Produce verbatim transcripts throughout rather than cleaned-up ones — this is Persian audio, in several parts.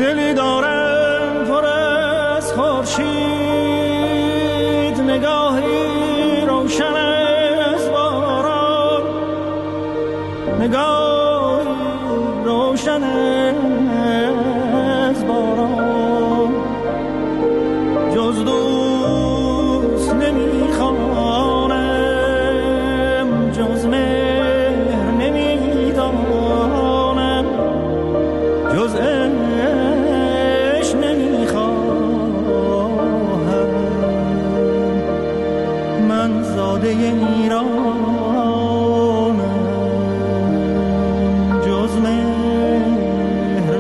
دلی دارم پر از خورشید، نگاهی روشن از باران، نگاهی روشن از باران. جز دوست نمیخوانم، جز مهر نمیدانم، جز عشق نمیخواهم. من زاده ایرانم، جز مهر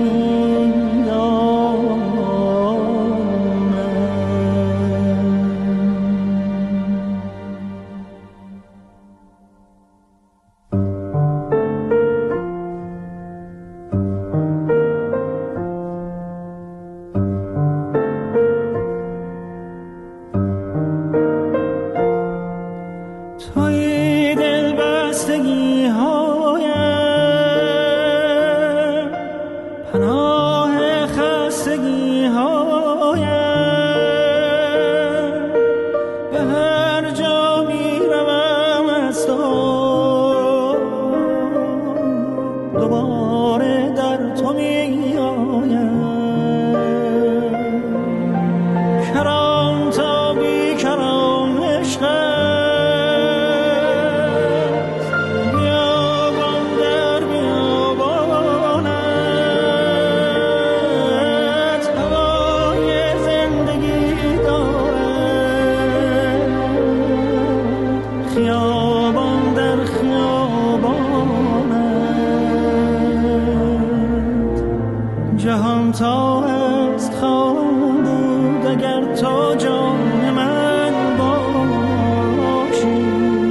نمیدانم. توی دل بستگی هایم، پناه خستگی هایم. به هر جا می روم از تو، دوباره در تو می آیم. کران تا بی کران عشق جهان تا است خواهم بود اگر تو جان من باشی.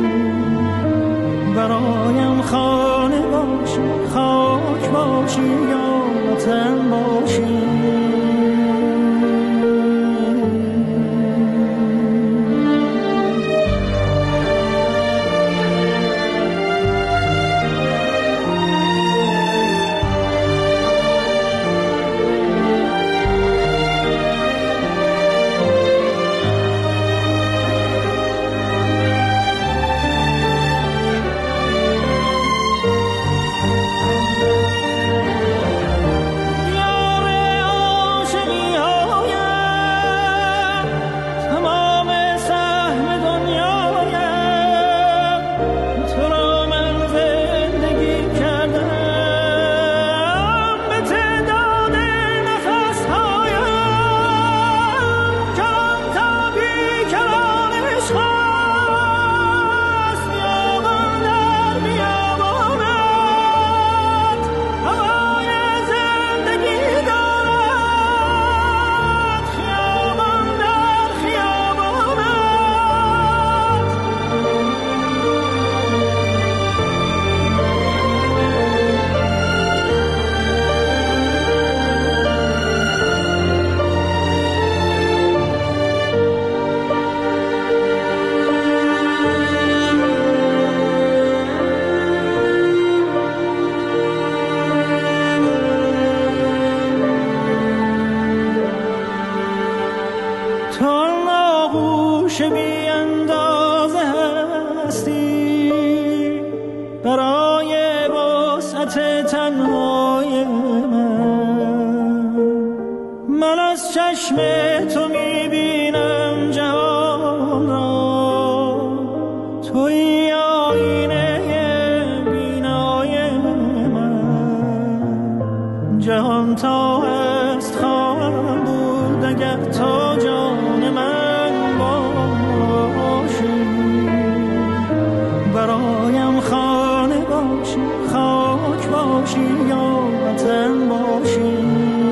برایم خانه باشی، خاک باشی یا وطن باشی. بی اندازه هستی برای وسعت تنهای من. من از چشم تو میبینم جهان را، توی آینه بینای من. جهان تا هست خواهم بود اگر تو جان من برایم خانه باشی، خاک باشی یا وطن باشی.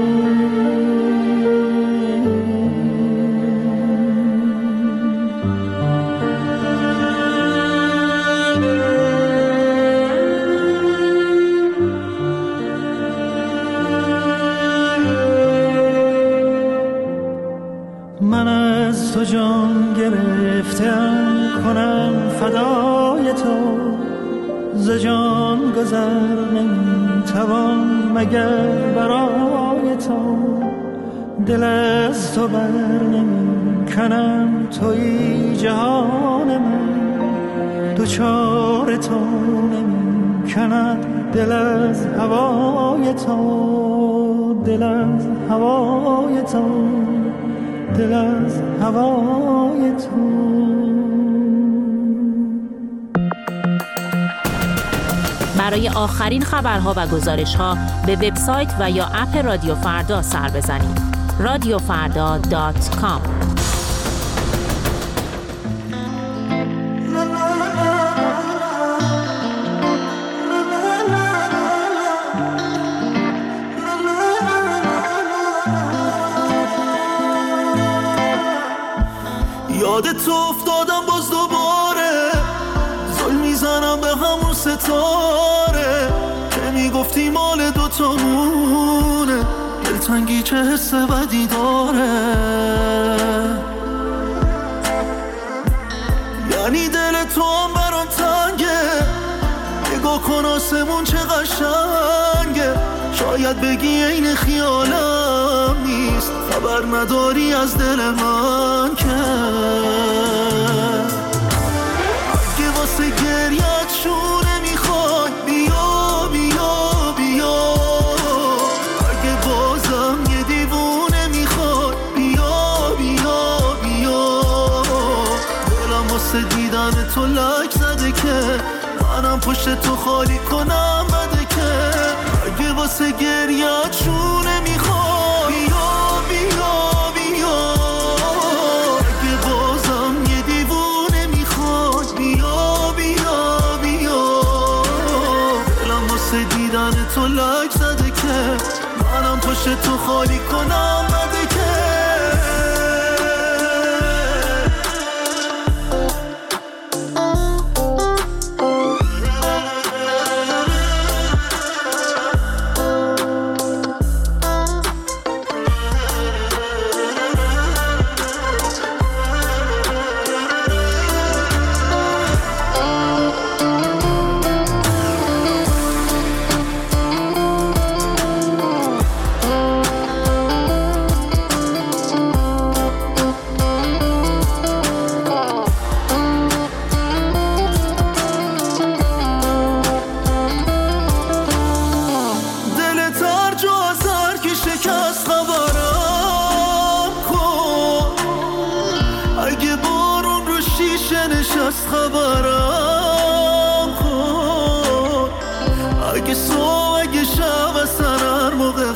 من از تو جان گرفتم کنم فدای تو، ز جان گذر نمیتوان مگر برای تو. دل از تو بر نمی کنم، توی جهان من، دوچار تو نمی کند دل از هوای تو، دل از هوای تو، دل از هوای تو. برای آخرین خبرها و گزارش‌ها به وبسایت و یا اپ رادیو فردا سر بزنید. رادیو فردا دات کام. یادت تو افتادم باز دوباره، زل میزنم به همون ستاره که میگفتی مال دوتامونه، دلتنگی چه حس بدی داره. یعنی دل تو هم برام تنگه، نگاه کن آسمون چه قشنگه، شاید بگی این خیالم نیست، خبر نداری از دل من که اگه واسه گریت شونه میخوای بیا بیا بیا، اگه بازم یه دیوونه میخوای بیا بیا بیا، دلم واسه دیدن تو لک زده که منم پشت تو خالی کنم بده که اگه واسه گریت شونه میخوای بیا بیا بیا، اگه بازم یه دیوونه میخوای بیا بیا بیا، دلم واسه دیدن تو لک زده که منم پشت تو خالی کنم بده که خبرم کن، اگه صبح اگه شب اصلا هر موقع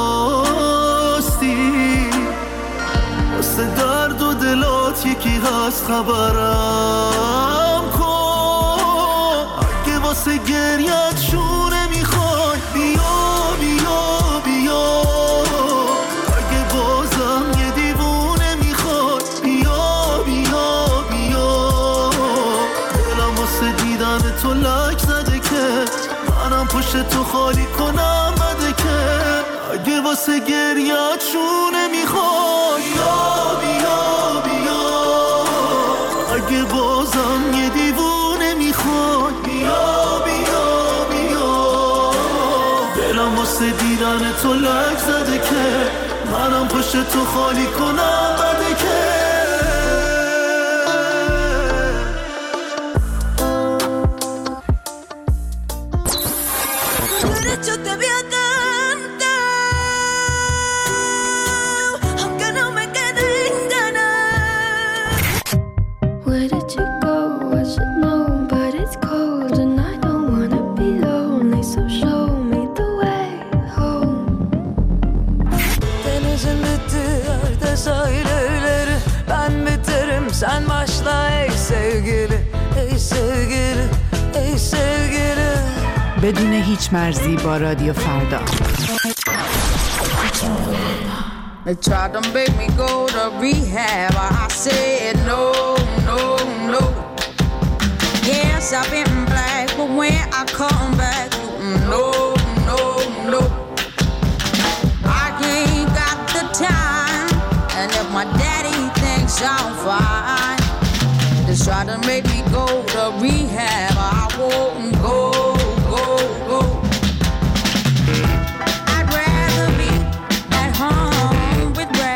خواستی واسه درد و دلات یکی هست خبرم کن، اگه واسه گریت شونه میخوای بیا بیا بیا، اگه بازم یه دیوونه میخوای بیا بیا بیا، دیدن تو لک زده که منم پشت تو خالی کنم بده که اگه واسه گریت شونه میخوای بیا بیا بیا، اگه بازم یه دیوونه میخوای بیا بیا بیا، دلم واسه دیدن تو لک زده که منم پشت تو خالی کنم بده که yo te vi a cantar, aunque no me quede en ganas. Where did you go? I should know, but it's cold and I don't wanna be lonely, so show me the way home. Denizin bittiği sahilleri, ben biterim sen başla ey sevgili, ey sevgili, ey sevgili. بدون هیچ مرزی با رادیو فردا. They tried to make me go to rehab. I said no, no, no. Yes, I've been black, but when I come back, no, no, no. I ain't got the time, and if my daddy thinks I'm fine, they try to make me go to rehab. I won't go. I'd rather be at home with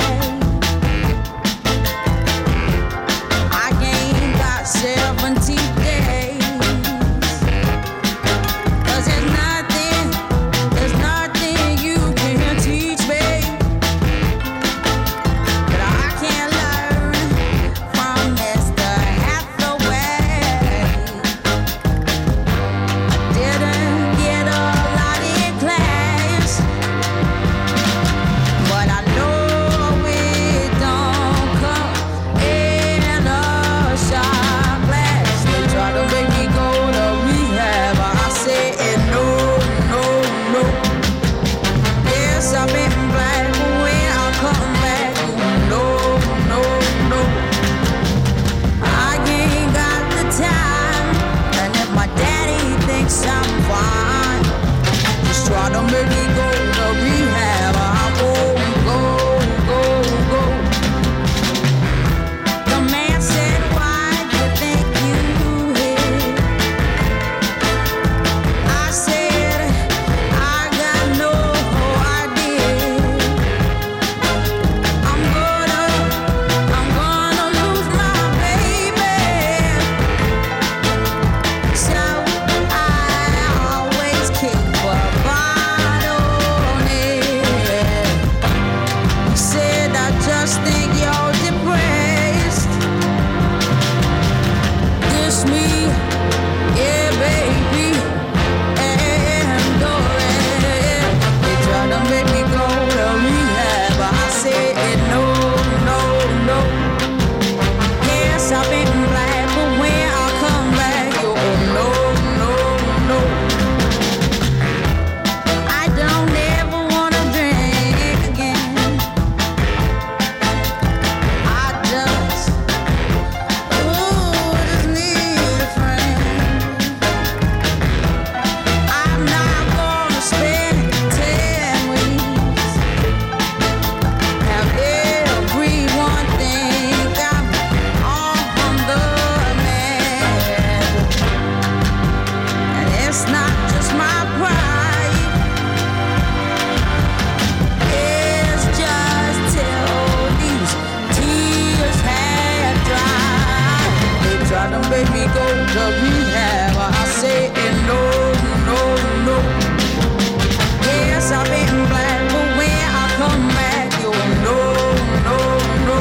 to rehab. I say no, no, no. Yes, I've been black, but when I come back, you know, no, no.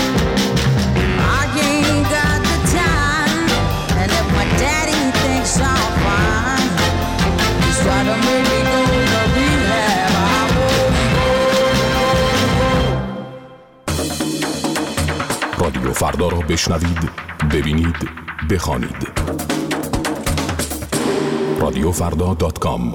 I ain't got the time, and if my daddy thinks I'm fine, he's trying to make me go to rehab. I won't go. رادیو فردا را بشنوید، ببینید، بخوانید. رادیو فردا دات کام.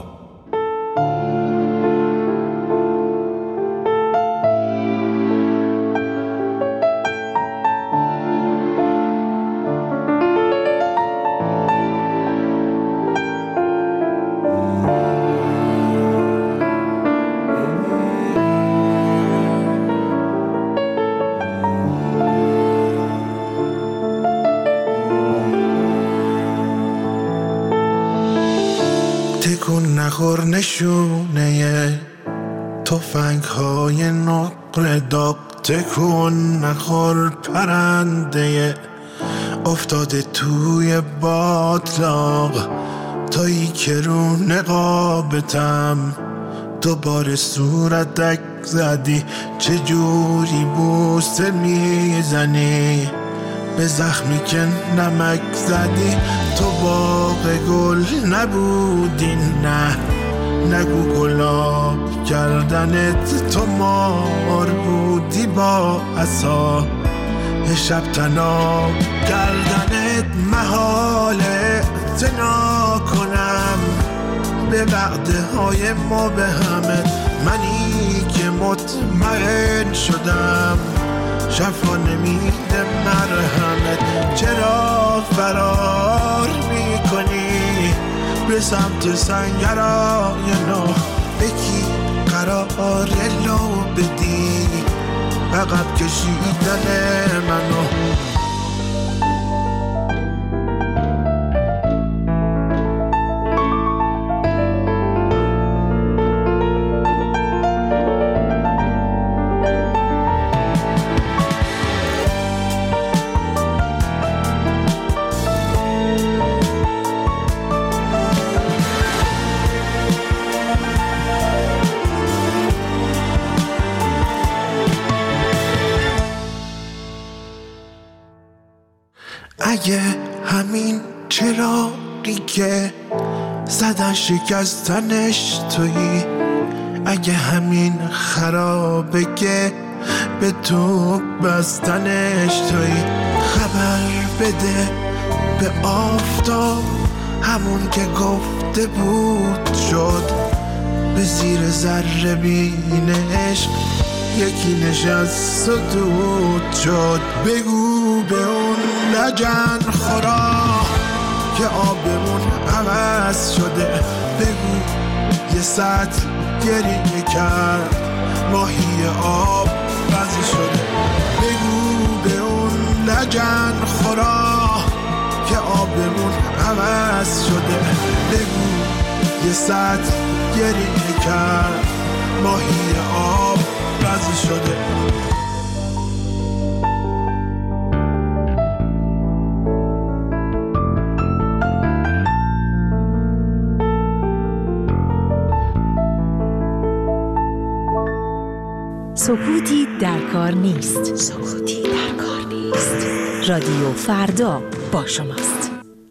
نخور نشونه تفنگ های نقره داغ، تکون نخور پرنده افتاده توی باطلاق، تایی که رو نقابتم دوباره صورتک زدی، چجوری بوسه میزنی به زخمی که نمک زدی، تو باغ گل نبودی، نه نگو گلاب کردنت، تو مار بودی با عصا شب تناب کردنت، محاله اعتنا کنم به وعده های ما به همه، منی که مطمئن شدم شفا نمیده مرهمت، چرا فرار میکنی به سمت سنگرهای نو، بکی قرار لو بدی عقب کشیدن منو. اگه همین چراغی که زدن شکستنش تویی، اگه همین خرابه که به تو بستنش تویی، خبر بده به آفتاب همون که گفته بود شد، به زیر ذره بینش یکی نشست و دود شد، بگو به اون لجن خورا که آبمون عوض شده، بگو یه سطل گریه کرد ماهی آب بزی شده، بگو به اون لجن خورا که آبمون عوض شده، بگو یه سطل گریه کرد ماهی آب بزی شده. سکوتی در کار نیست. سکوتی در کار نیست. رادیو فردا با شماست.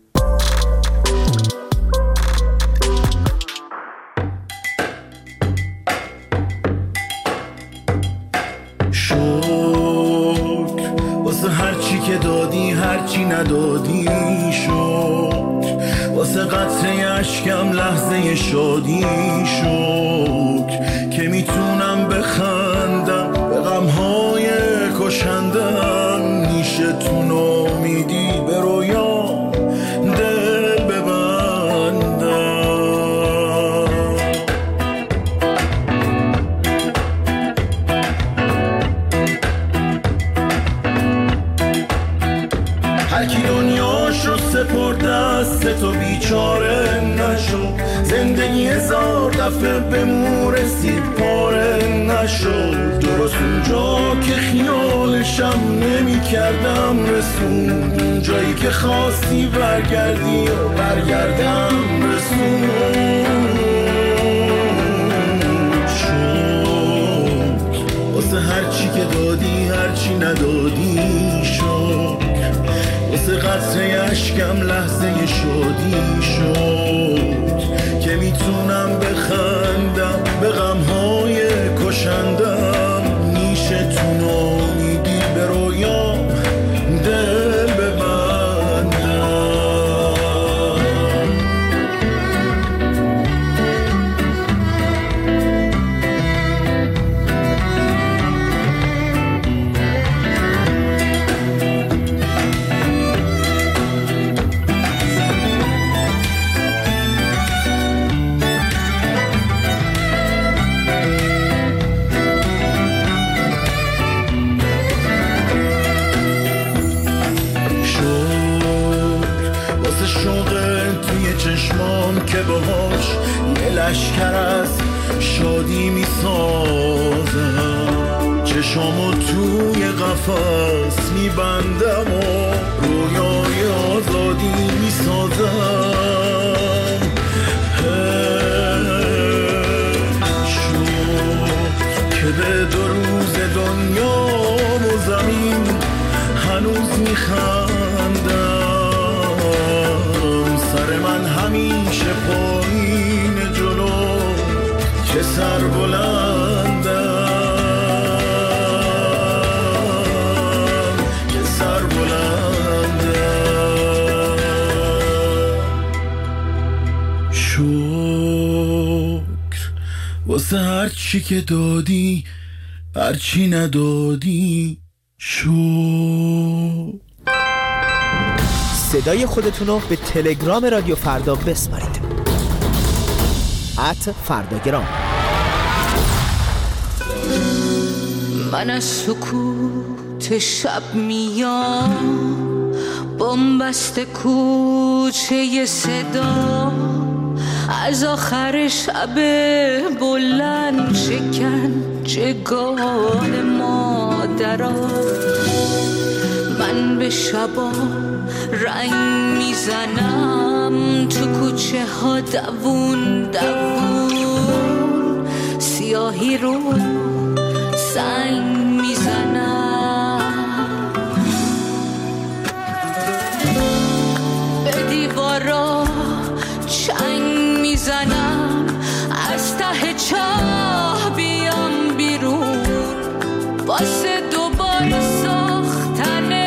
شوک واسه هرچی که دادی هرچی ندادی، شوک واسه قطره اشکم لحظه شادی، شوک که میتونم بخندم به غمهای کشندم، نیشه تو نامیدی به رویام دل ببندم. هرکی دنیاشو سپرد دست تو بیچاره نشو، زندگی هزار دفعه به مو رسید پاره نشد، درست اونجا که خیالشم نمی کردم رسون، جایی که خواستی برگردی و برگردم رسون. شد واسه هرچی که دادی هرچی ندادی، شد واسه قطره اشکم لحظه شادی، شد که میتونم بخندم به غمهای کشندم. میشه تو نامیدی به رویام دل ببندم. چشمام که باهاش یه لشکر از شادی می سازم، چشمامو توی قفس می بندم و رویای آزادی می سازم. شد که به دو روز دنیا و زمین هنوز می خندم. سر من همیشه پایین جلو که سر بلندم، که سر بلندم. شکر واسه هر چی که دادی هر چی ندادی، شکر. صدای خودتون رو به تلگرام رادیو فردا بسپارید. ات فرداگرام. من از سکوت شب میام، بنبست کوچه صدا، از آخر شب بلند شکنجهگاه مادرها. من به شبا رنگ میزنم، تو کوچه ها دوون دوون، سیاهی رو سنگ میزنم، به دیوارا چنگ میزنم، از ته چاه بیام بیرون واسه دوباره ساختن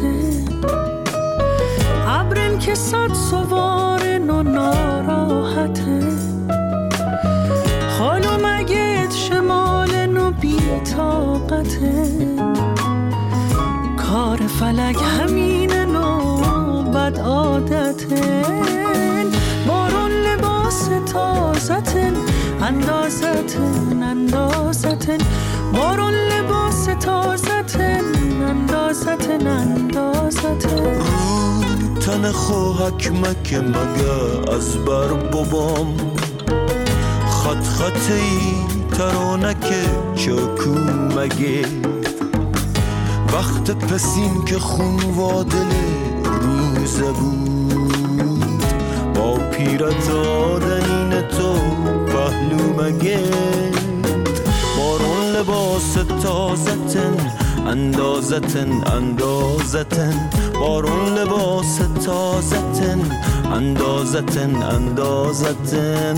که صد سوار نو ناراحت یک همین نوبت عادتن بارون لباس تازتن اندازتن اندازتن بارون لباس تازتن اندازتن اندازتن تن خوهک مک مگه از بر بابام خط خطی ترانک چاکو مگه وقت پسین که خون وادل روزه بود با پیرت آدنین تو پهلو مگه بارون لباس تازتن اندازتن اندازتن بارون لباس تازتن اندازتن اندازتن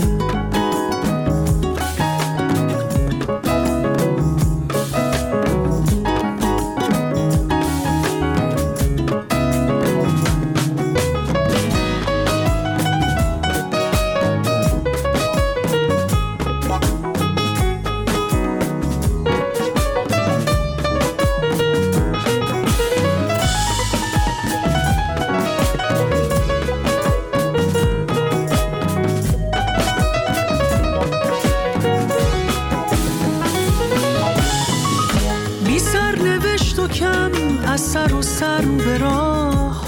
سر و سر به راه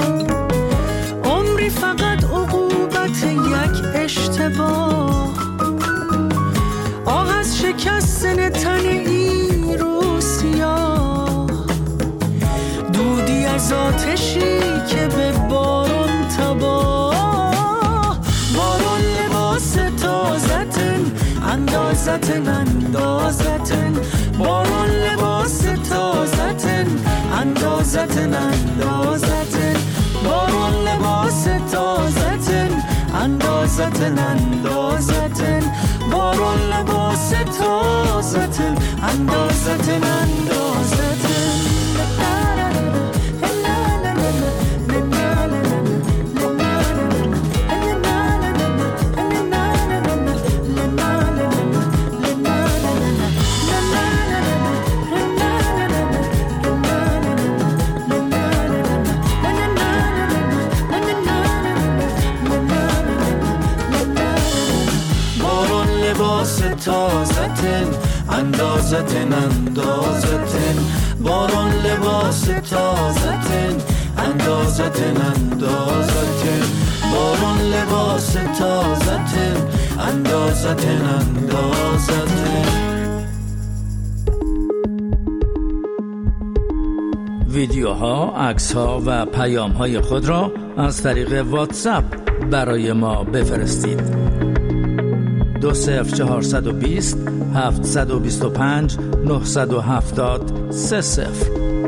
عمری فقط عقوبت یک اشتباه آه از شکستن تن این رو سیاه دودی از آتشی که به بارون تباه بارون لباس تازتن اندازتن اندازتن بارون لباس تازتن اندازتن اندازتن بارون لباس تازتن اندازتن اندازتن بارون لباس تازتن اندازتن اندازتن تازتن اندازتن اندازتن بارون لباس تازتن اندازتن اندازتن بارون لباس تازتن اندازتن اندازتن. ویدیوها، عکس‌ها و پیام‌های خود را از طریق واتساپ برای ما بفرستید. دو صفر چهارصد و بیست هفتصد و بیست و پنج نهصد و هفتاد سه صفر.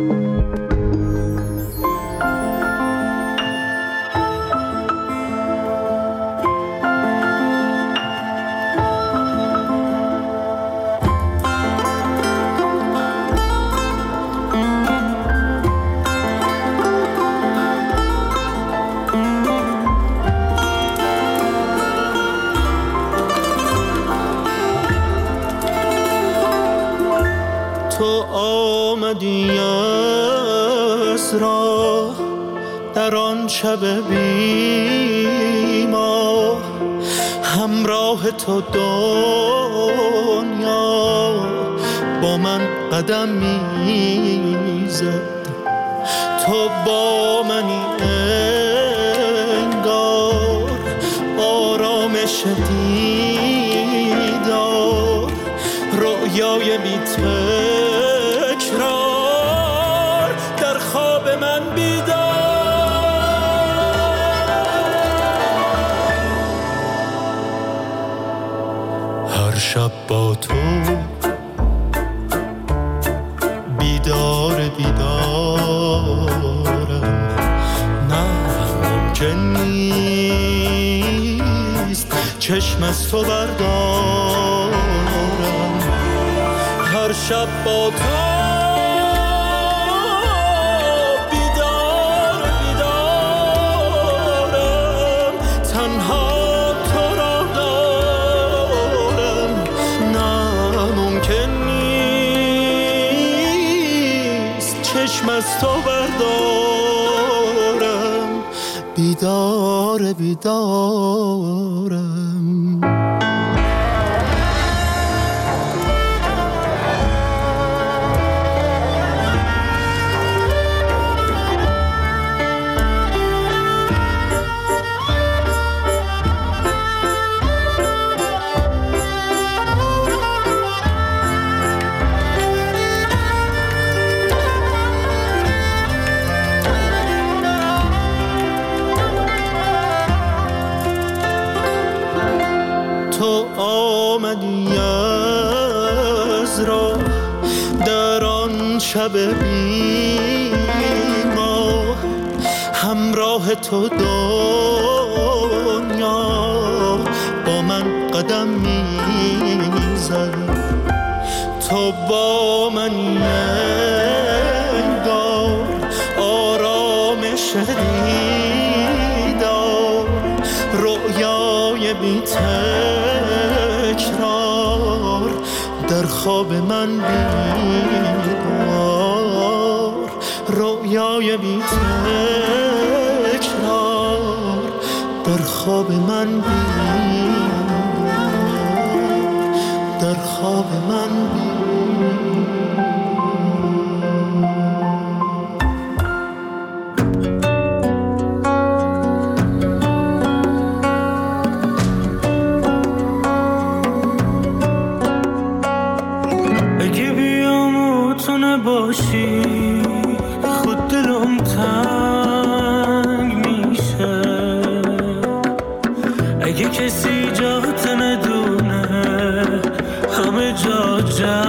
تو آمدی از راه در آن شب بیما همراه تو دنیا با من قدم میزد تو با منی انگار آرامش دیدار رویای بی تکرار در خواب من بیدار هر شب با تو بیدار بیدارم نه ممکن نیست چشم از تو بردارم هر شب با تو بیدار بیدارم تنها تو را دارم نه ممکن نیست چشم از تو بردارم بیدار بیدارم. شب بی ما همراه تو دنیا با من قدم میزد، تو با من انگار آرامش دیدار، رؤیای بی تکرار در خواب من بیدار، رویای بی تکرار در خواب من بیدار، در خواب من بیدار. باشی خود دلم تنگ میشه، اگه کسی جات ندونه همه جا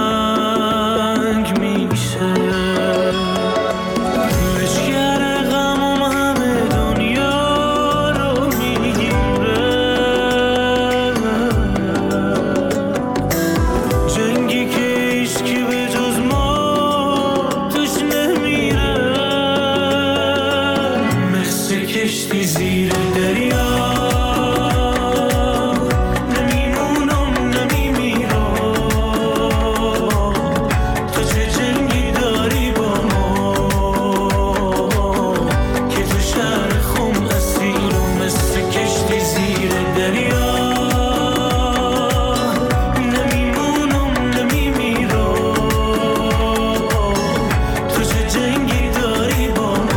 جنگ میشه، لشگر غمم همه دنیا رو میگیره، جنگی که هیچکی به جز ما کشتی زیر دریا، نمیمونم نمیمیرم، تو چه جنگی داری با ما که تو شهر خم اسیرم، مثل کشتی زیر دریا، نمیمونم نمیمیرم، تو چه جنگی داری با ما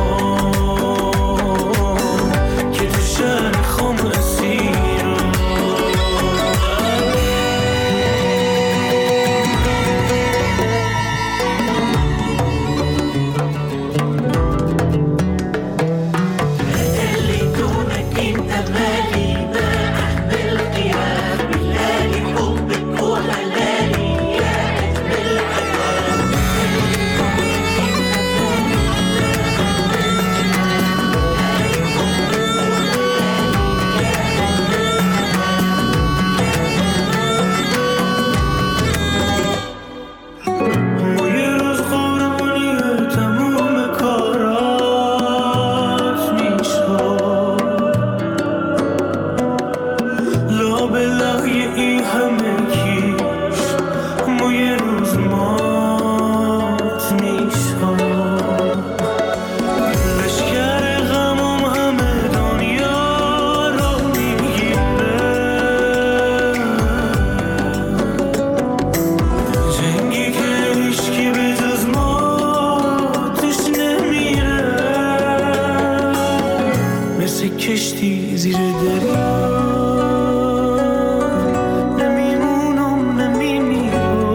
کشتی زیر دریا، نمیمونم نمیمیرم،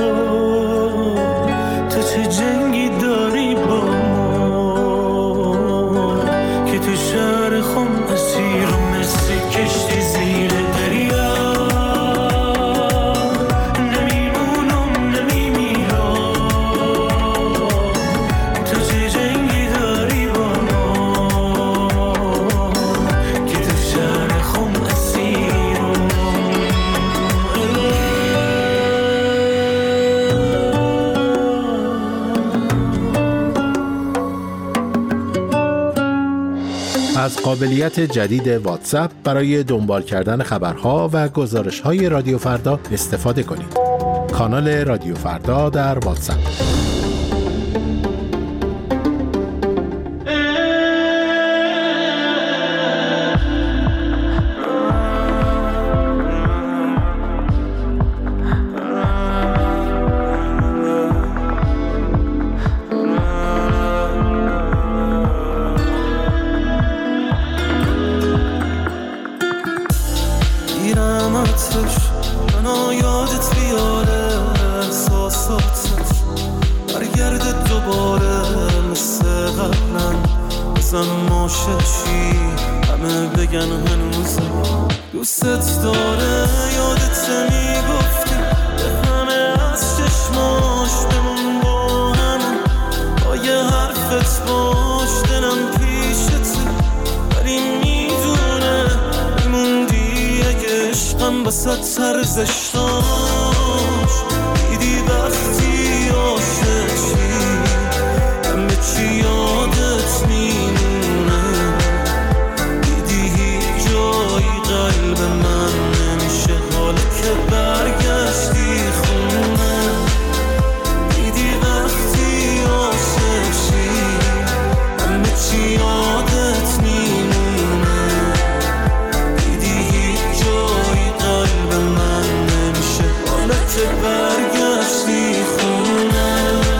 تو چه جنگی داری با ما که تو شهر خم اسیرم، مثل کشتی زیر دریا، نمیمونم نمیمیرم، تو چه جنگی داری با ما از قابلیت جدید واتساپ برای دنبال کردن خبرها و گزارش‌های رادیو فردا استفاده کنید. کانال رادیو فردا در واتساپ. بازم عاشقشی، همه بگن هنوزم دوستت داره. یادت میگفتی به همه از چشماش بمون با همون، با یه حرفت باش دلم پیشت، ولی میدونه میموندی اگه عشقم بسد سرزش داشت. دیدی وقتی عاشقشی همه چی یادت میمونه، دیدی هیچ جایی قلب من نمیشه حالا که برگشتی خونه. دیدی وقتی عاشقشی همه چی یادت میمونه، دیدی هیچ جایی قلب من نمیشه حالا که برگشتی خونه.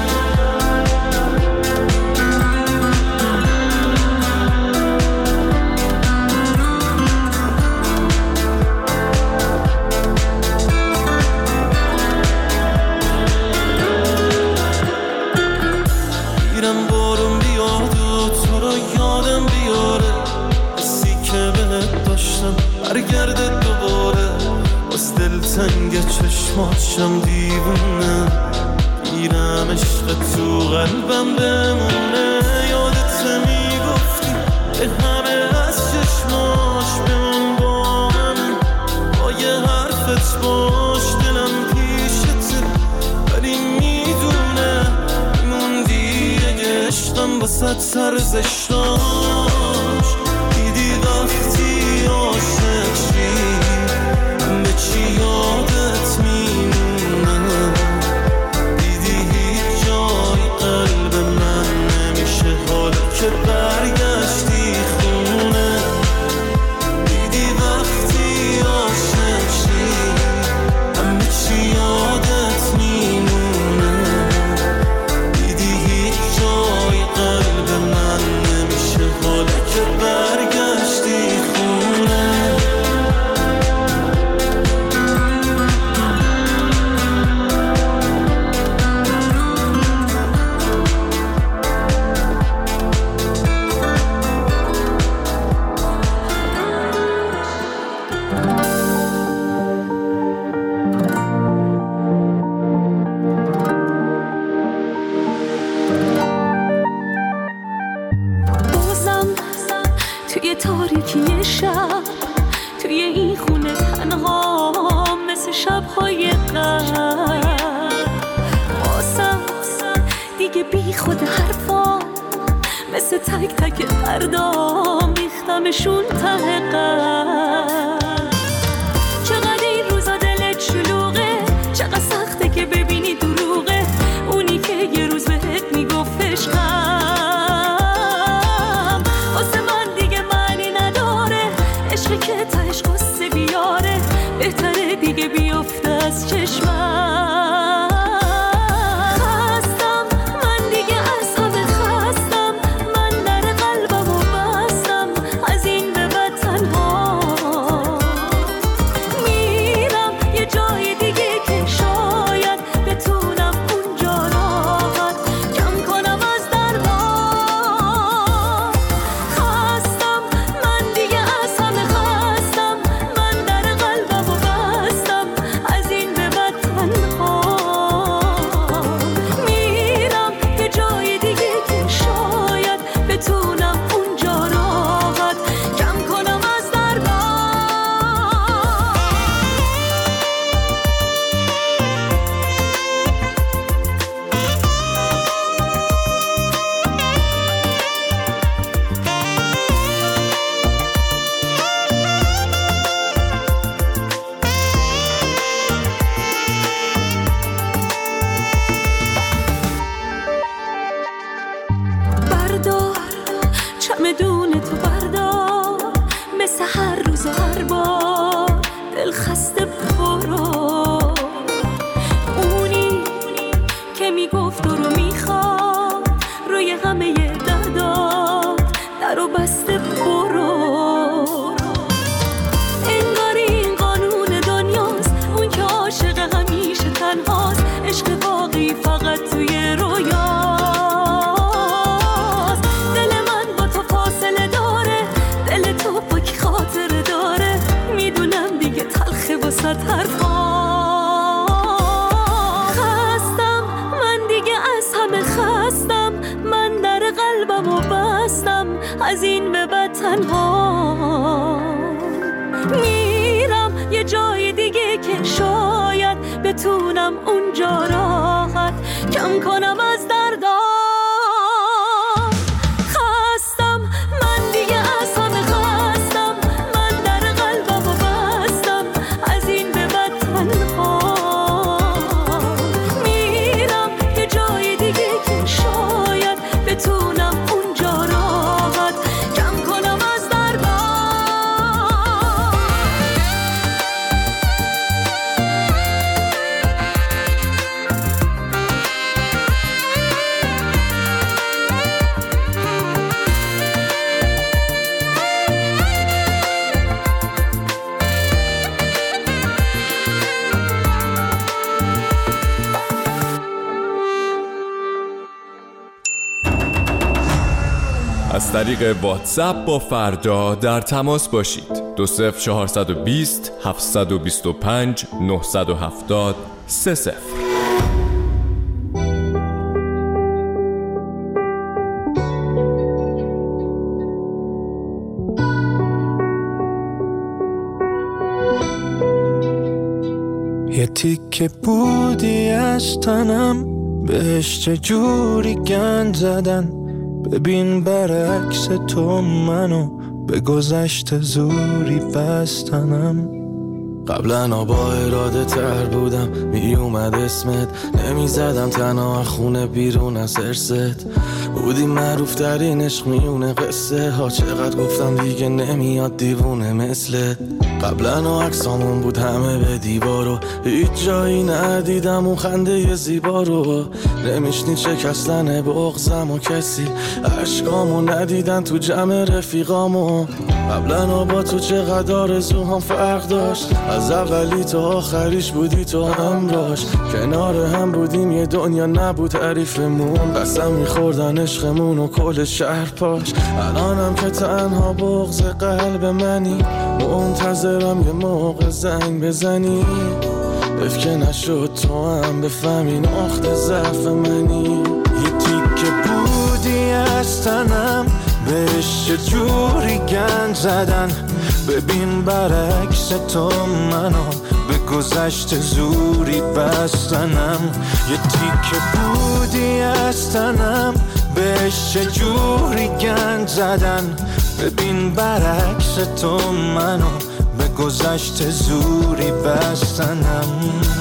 میرم بارون بیاد و تو رو یادم بیاره، حسی که بهت داشتم برگرده دوباره. باز دلتنگ چشماتشم دیوونه، میرم عشق تو قلبم بمونه. یادت میگفتی به همه از چشماش بمون با همون، با یه حرفت باش دلم پیشت، ولی میدونه میموندی اگه عشقم بسد سرزش داشت. دیدی وقتی عاشقشی همه چی یادت میمونه، دیدی هیچ جای قلب من نمیشه حالا که برگشتی خونه. دیدی وقتی عاشقشی همه چی یادت میمونه، دیدی هیچ جای قلب من نمیشه حالا که برگشتی خونه. بازم توی تاریکی شب، توی این خونه تنها مثل شب‌های قبل، بازم دیگه بی خود حرفا مثل تک تک فردا میختمشون ته قلب. چقدر این روزا دلت شلوغه، چقدر سخته که ببینی دروغه اونی که یه روز بهت میگفت عشقم. واسه من دیگه معنی نداره عشقی که تهش قصه بیاره، بهتره دیگه بیفته از چشمم. خستم من دیگه از همه خستم، من در قلبمو بستم از این به بعد تنها میرم یه جای دیگه که شاید بتونم اونجا راحت کم کنم از درها. خستم من دیگه از همه خستم، من در قلبمو بستم از این به بعد تنها بتونم اونجا راحت کم کنم از دردام. خستم من دیگه از همه خستم، من در قلبمو بستم از این به بعد تنها میرم یه جای دیگه که شاید بتونم اونجا راحت کم کنم از دردام. از طریق واتساپ با فردا در تماس باشید. دو صفر چهارصد و بیست هفتصد و بیست و پنج نهصد و هفتاد سه صفر. یه تیکه بودی از تنم، بهش چجوری گند زدن. ببین برعکس تو منو به گذشته زوری بستنم. قبلا با اراده تر بودم، می اومد اسمت نمی زدم تنها خونه بیرون از ارست. بودی معروف ترین عشق میونه قصه ها، چقدر گفتم دیگه نمیاد دیوونه مثلت. قبلا عکسامون بود همه به دیوارو، هیچ جایی ندیدم اون خنده زیبا رو. نمیشنید شکستن بغضم و کسی عشقامو ندیدن تو جمع رفیقامو. قبلا با تو چقدر آرزوهام فرق داشت، از اولی تا آخریش بودی تو همراش. کنار هم بودیم یه دنیا نبود تعریفمون، قسم میخوردن عشقمون و کل شهر پاش. الانم که تنها بغض قلب منی، منتظرم یه موقع زنگ بزنی. اف که نشد تو هم بفهمی نقطه ضعف منی. یه تیکه بودی از تنم، بهش چجوری گند زدن. ببین برعکس تو منو به گذشته زوری بستنم. یه تیکه بودی از تنم، بهش چجوری گند زدن. ببین برعکس تو منو به گذشته زوری بستنم.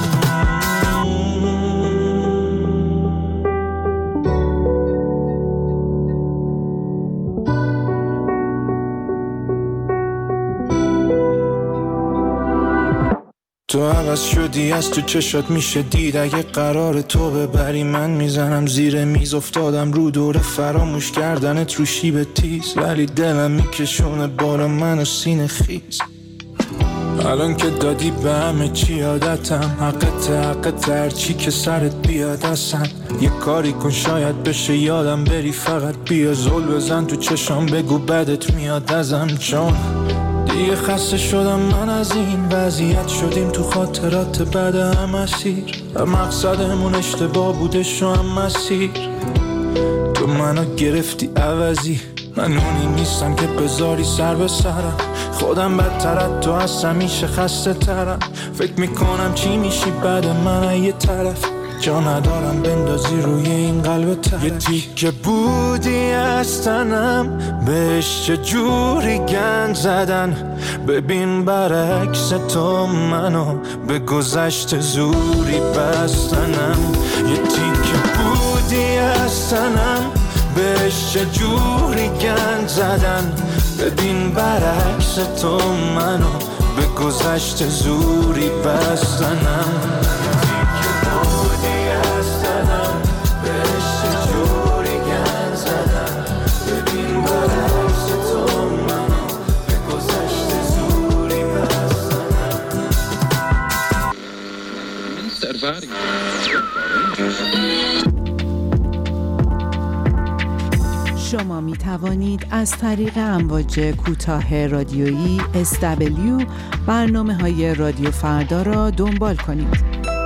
تو عوض شدی، از تو چشات میشه دید. اگه قرار تو ببری من میزنم زیر میز. افتادم رو دور فراموش کردنت رو شیب تیز، ولی دلم میکشونه بالا منو سینه خیز. الان که دادی به همه چی عادتم، حقت حقت هرچی که سرت بیاد اصلا. یه کاری کن شاید بشه یادم بری، فقط بیا زل بزن تو چشام بگو بدت میاد ازم. چون دیگه خسته شدم من از این وضعیت، شدیم تو خاطرات بعد هم اسیر. مقصدمون اشتباه بودش و هم مسیر. تو منو گرفتی عوضی، من اونی نیستم که بذاری سر به سرم. خودم بدترت تو از همیشه خسته ترم. فکر میکنم چی میشی بعد من یه طرف، جا ندارم بندازی روی این قلب ترک. یه تیکه بودی از تنم، بهش چجوری گند زدن. ببین برعکس تو منو به گذشته زوری بستنم. یه تیکه بودی از تنم، بهش چجوری گند زدن. ببین برعکس تو منو به گذشته زوری بستنم. شما می توانید از طریق امواج کوتاه رادیویی اس دبلیو برنامه های رادیو فردا را دنبال کنید.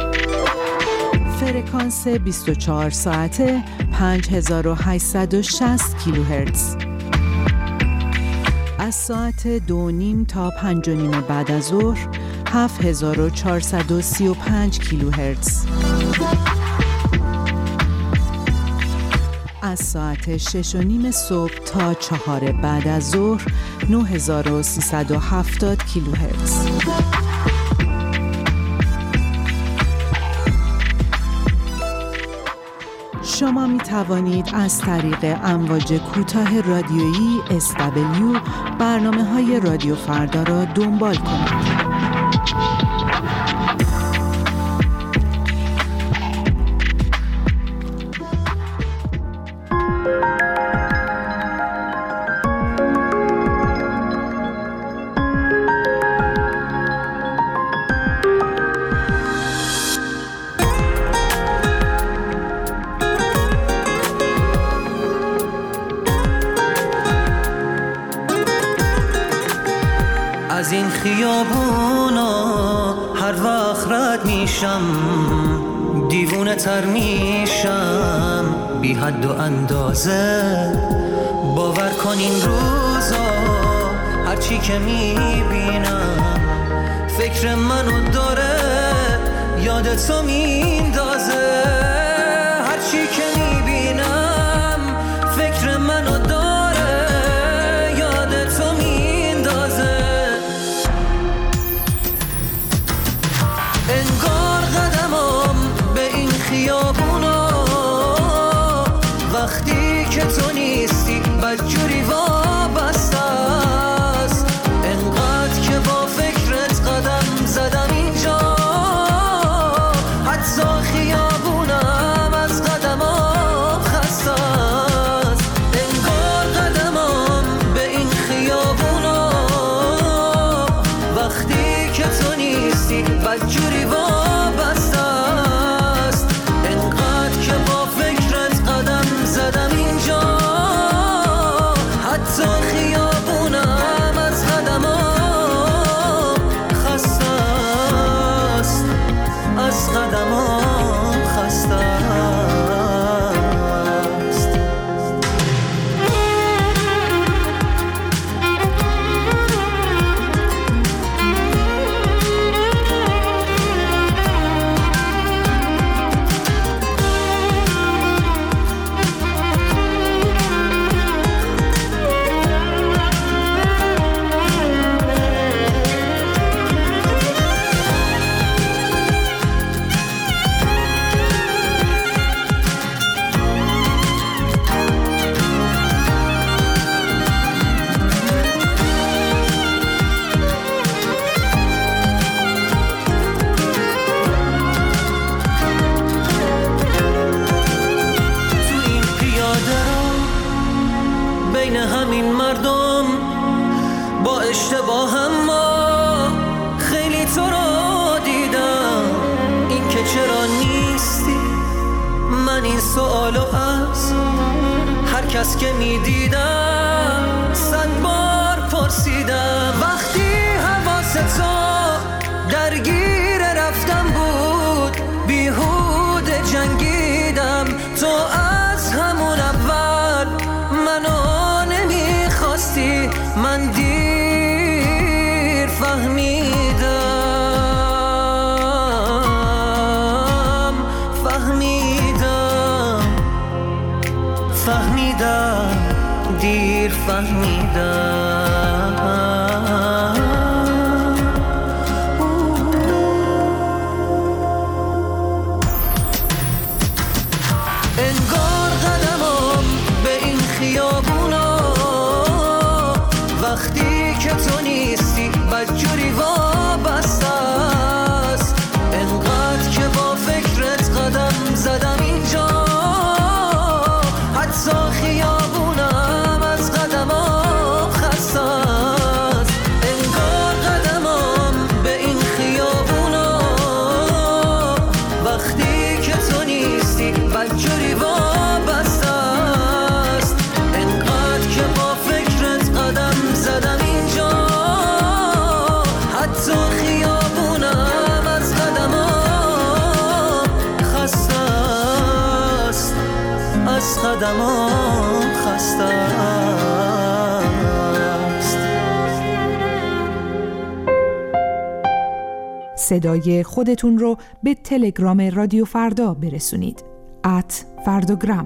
فرکانس بیست و چهار ساعته پنج هزار و هشتصد و شصت کیلوهرتز. از ساعت دو نیم تا پنج و نیم بعد از ظهر هفت هزار و چهارصد و سی و پنج کیلوهرتز. از ساعت شش و نیم صبح تا چهار بعد از ظهر نه هزار و سیصد و هفتاد کیلوهرتز. شما می توانید از طریق امواج کوتاه رادیویی اس دبلیو برنامه‌های رادیو فردا را دنبال کنید. از این خیابونا هر وقت رد میشم دیوونه تر میشم بی حد و اندازه. باور کن این روزا هرچی که میبینم فکر منو داره یادتو میندازه. هرچی که میبینم فکر منو داره یادتو میندازه. انگار قدمم به این خیابونا وقتی که تو نیستی بدجوری وابسته است. انقدر که با فکرت قدم زدم اینجا حتی خیابونم از قدمم خسته است. انگار قدمم به این خیابونا وقتی که تو نیستی بدجوری وابسته است. انقدر که با فکرت قدم زدم اینجا حتی خیابونم از قدمم خسته است. از قدمم خسته است. بین همین مردم با اشتباهم ما خیلی تو رو دیدم. این که چرا نیستی من این سوالو از هر کس که میدیدم صد بار پرسیدم. وقتی حواس تو درگیر رفتم بود بیهوده جنگیدم. تو از همون اول منو نمیخواستی. من دیر فهمیدم فهمیدم فهمیدم دیر فهمیدم. انگار قدمم به این خیابونا وقتی که تو نیستی بدجوری وابسته است. انقدر که با فکرت قدم زدم اینجا حتی خیابونم از قدمم خسته است. انگار قدمم به این خیابونا وقتی که تو نیستی بدجوری وابسته است. انقدر که با فکرت قدم زدم اینجا حتی صدای خودتون رو به تلگرام رادیو فردا برسونید. ات فردوگرام.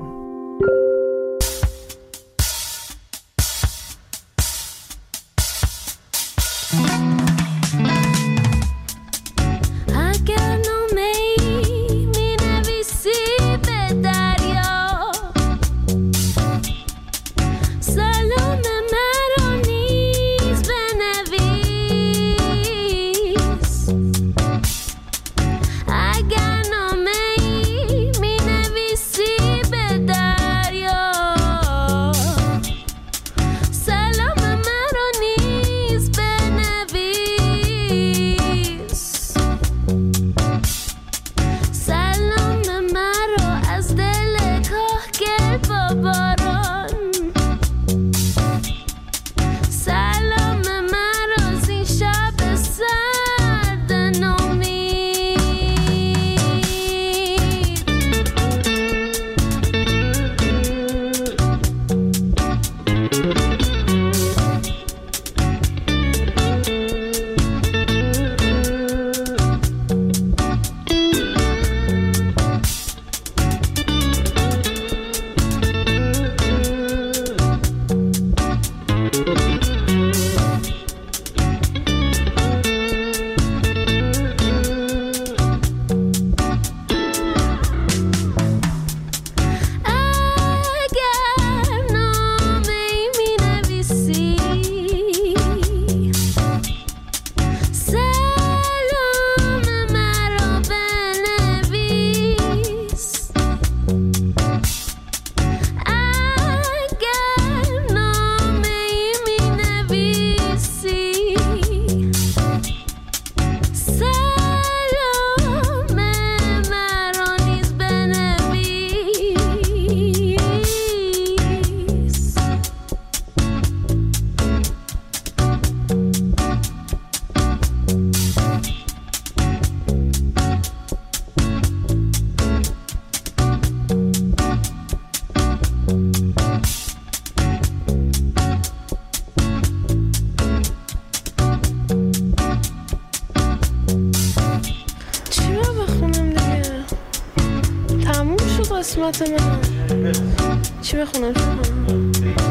قسمت من چی بخونم چی بخونم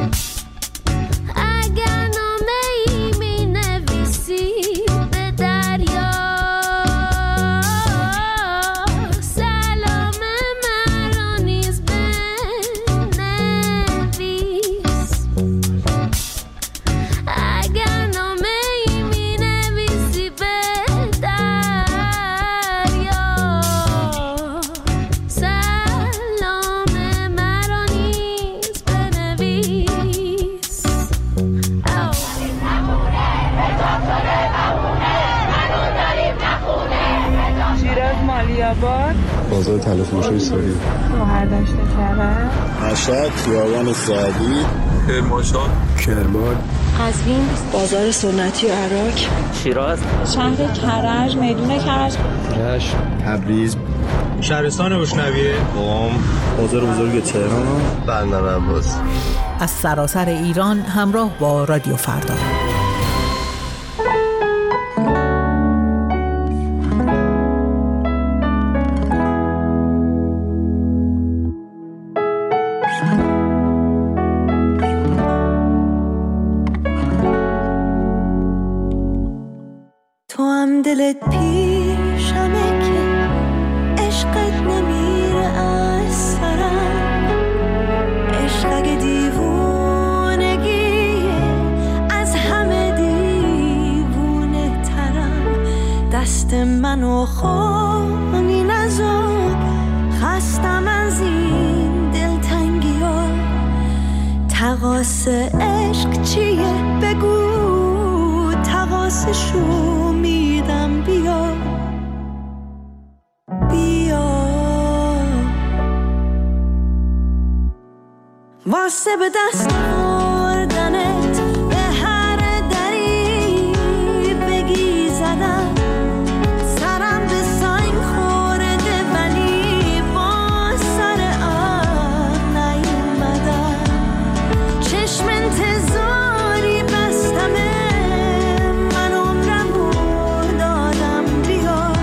اگر نامه ای می نویسی به دریا سلام مرا نیز بنویس اگر نامه ای می نویسی به دریا سلام مرا نیز بنویس شیراز مالیاباد بازار تلفروشی سوری گوهر داشته کرد مشهد خیابان سعدی کرمانشاه کرمان قزوین بازار سنتی عراق شیراز شهر کرج میدون کرج رشت تبریز شهرستان روشنویه قم بازار بزرگ تهران بندر عباس از سراسر ایران همراه با رادیو فردا. تو هم دلت پیشمه که عشقت نمیره از سرم عشق اگه دیوونگیه از همه دیوونه ترم دست منو خامی نذار خستم از این دلتنگی ها تقاس عشق چیه بگو تقاسشو میدم بیا بیا واسه به دست آوردنت به هر دری بگی زدم سرم به سنگ خورده ولی با سر آب نیومدم چشم انتظاری بستمه من عمرم رو دادم بیا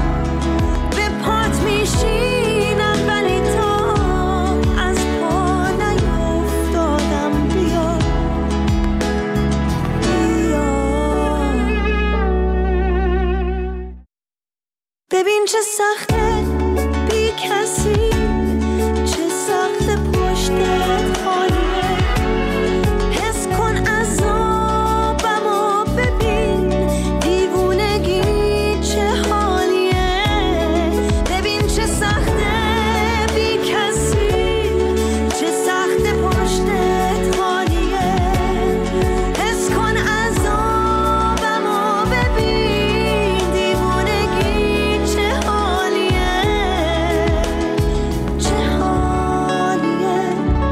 چه سخته بی کسی، چه سخته پشتت خالیه. حس کن عذابمو ببین، دیوونگی چه حالیه. ببین چه سخته بی کسی، چه سخته پشتت خالیه. حس کن عذابمو ببین، دیوونگی چه حالیه، چه حالیه.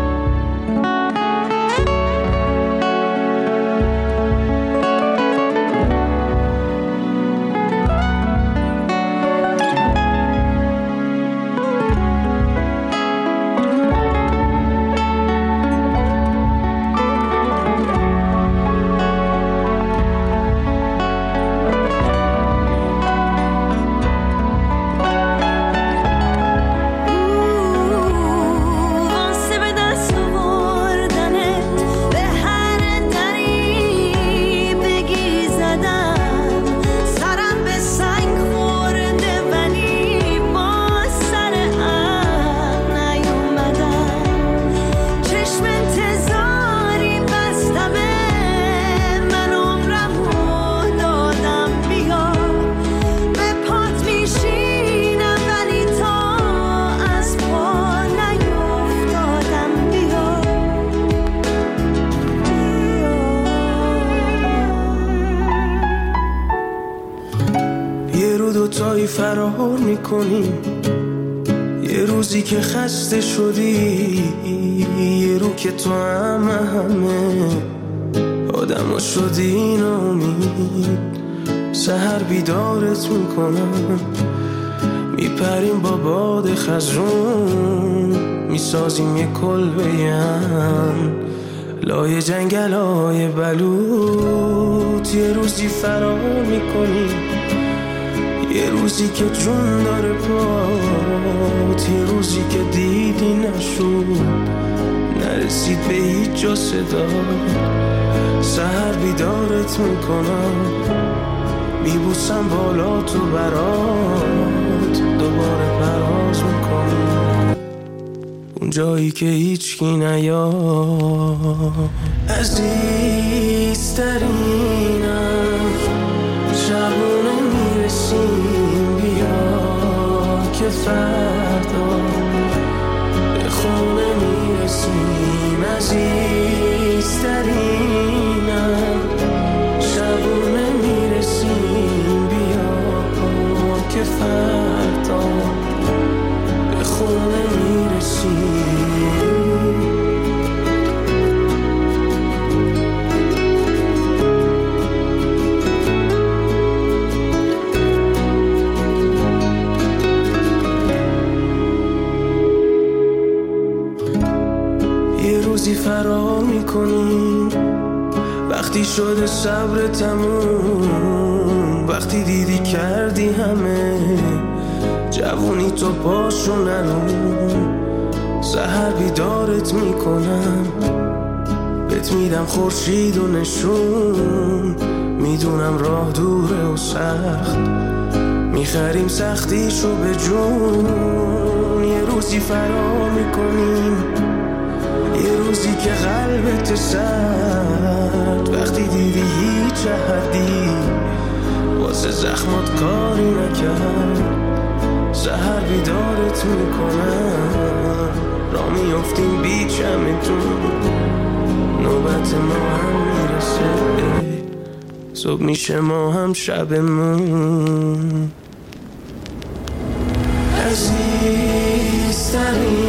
واسه به دست آوردنت به هر دری بگی زدم. سرم به سنگ خورده ولی با سر هم نیومدم. چشم انتظاری بستمه، من عمرمو دادم بیا. به پات میشینم ولی تا از پا نیفتادم بیا. یه رو دوتایی فرار میکنیم، یه روزی که خسته شدی، یه رو که تو همه همه آدم ها شدی نامید. سحر بیدارت میکنم، میپریم با باد خزرون، میسازیم یه کلبه هم لای جنگل های بلوط. یه روزی فرار میکنیم، یه روزی که جون داره پات، یه روزی که دیدی نشد، نرسید به هیچ جا صدا. سحر بیدارت میکنم، میبوسم بالا تو برات، دوباره پرواز میکنم اون جایی که هیچکی نیاد. عزیزترینم شبونه میرسیم، بیا که فردا به خونه میرسیم. عزیزترینم شبونه میرسیم، بیا که فردا به خونه میرسیم. فرار میکنیم وقتی شده صبر تموم، وقتی دیدی کردی همه جوونی تو پاشو نرون. سحر بیدارت میکنم، بهت میدم خورشید و نشون. میدونم راه دوره و سخت، میخریم سختیشو به جون. یه روزی فرار میکنیم، یه روزی که قلبت سرد، وقتی دیدی هیچ حدی واسه زخمات کاری نکرد. سحر بیدارت میکنم، را میافتیم بی چمتون، نوبت ما هم میرسه، صبح میشه ما هم شبمون. عزیزترین